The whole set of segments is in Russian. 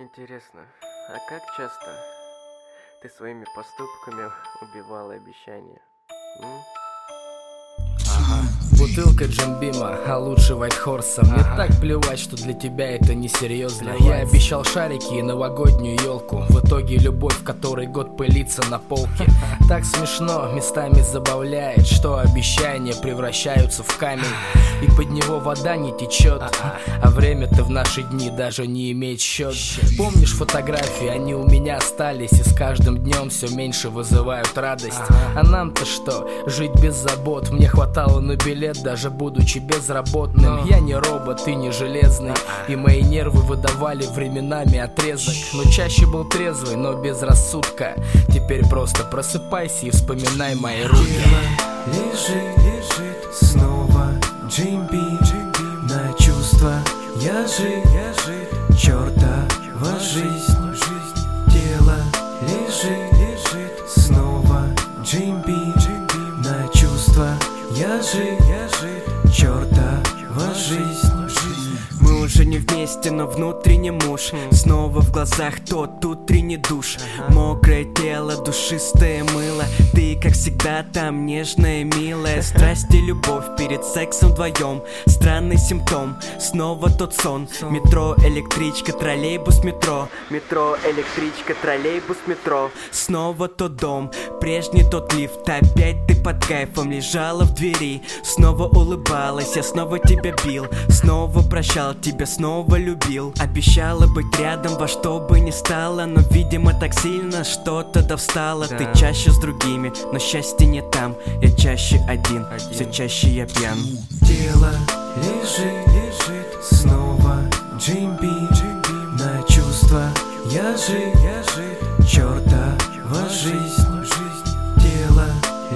Интересно, а как часто ты своими поступками убивал обещания? Бутылка Джамбима, а лучше White Horse. Мне так плевать, что для тебя это несерьезно. Я обещал шарики и новогоднюю елку. В итоге любовь, который год пылится на полке. Так смешно, местами забавляет, что обещания превращаются в камень, и под него вода не течет. А время-то в наши дни даже не имеет счет. Помнишь фотографии, они у меня остались, и с каждым днем все меньше вызывают радость. А нам-то что, жить без забот? Мне хватало на билет, даже будучи безработным. Я не робот и не железный, и мои нервы выдавали временами отрезок. Но чаще был трезвый, но без рассудка. Теперь просто просыпайся и вспоминай мои руки. Лежит снова Джимби на чувства. Я жить, чертова жизнь. Тело лежит снова Джимби на чувства. Я жить, чертова жизнь. Мы уже не вместе, но внутренне муж. Снова в глазах тот утренний душ. Мокрое тело, душистое мыло. Ты, как всегда, там нежная, милая. Страсть и любовь перед сексом вдвоем. Странный симптом, снова тот сон. Метро, электричка, троллейбус, метро. Метро, электричка, троллейбус, метро. Снова тот дом, прежний тот лифт. Опять ты под кайфом лежала в двери. Снова улыбалась, я снова тебя бил. Снова прощал тебя, снова любил. Обещала быть рядом во что бы ни стало, но, видимо, так сильно что-то довстало. Ты чаще с другими, но счастья не там. Я чаще один, все чаще я пьян. Тело лежит снова Джимби на чувства. Я жить, чертова жизнь. Тело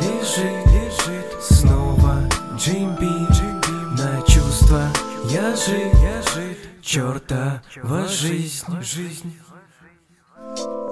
лежит снова Джимби на чувства. Я жить, чертова жизнь.